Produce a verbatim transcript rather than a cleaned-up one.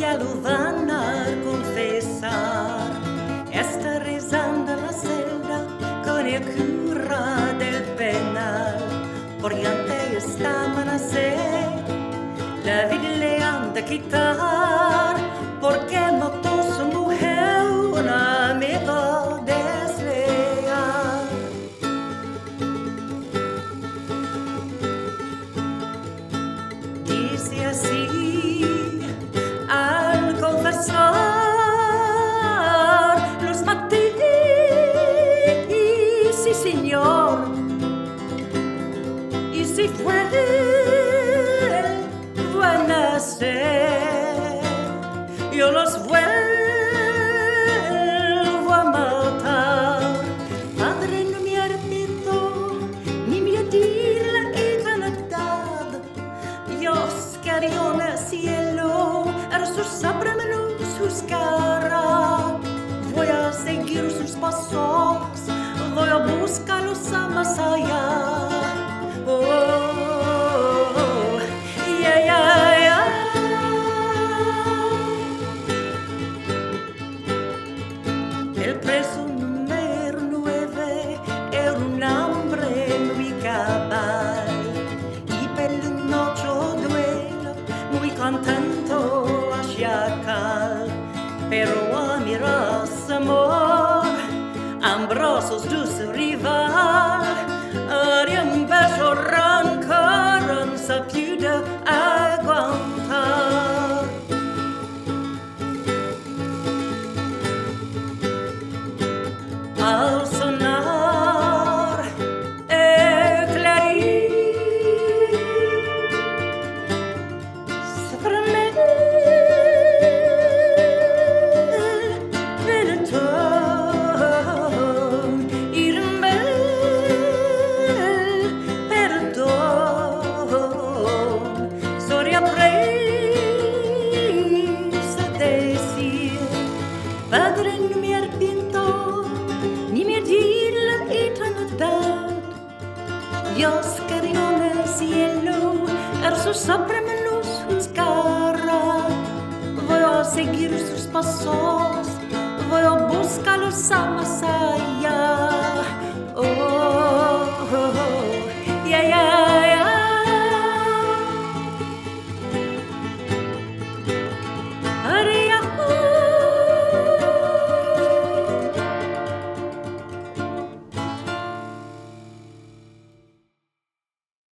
ya lo van a confesar. Está rezando la celda con el cura del penal, porque antes estaban a hacer la vida le han de quitar, porque mató su mujer un amigo desleal. Dice así al confesar: los maté, sí señor, y si fue a ser, yo los vuelvo a matar. Padre, no me arrepiento ni me di la eternidad. Dios que dio en el cielo, a sus sabrán juzgará. Voy a seguir sus pasos, voy a buscarlos a más allá. Oh, el preso número nueve era un hombre muy cabal y per la noche duelo muy contento a chacal, pero a mirar su amor ambrosos de su rival haría un beso rancor en sa più de aguantar. Al sonar el clarín se promete el perdón, irme el perdón, soria presa decir: Padre, no me arrepiento ni me di la eternidad. Dios que dio en el cielo, a sus sabrán juzgará. Voy a seguir sus pasos, voy a buscarlos a más allá. Oh,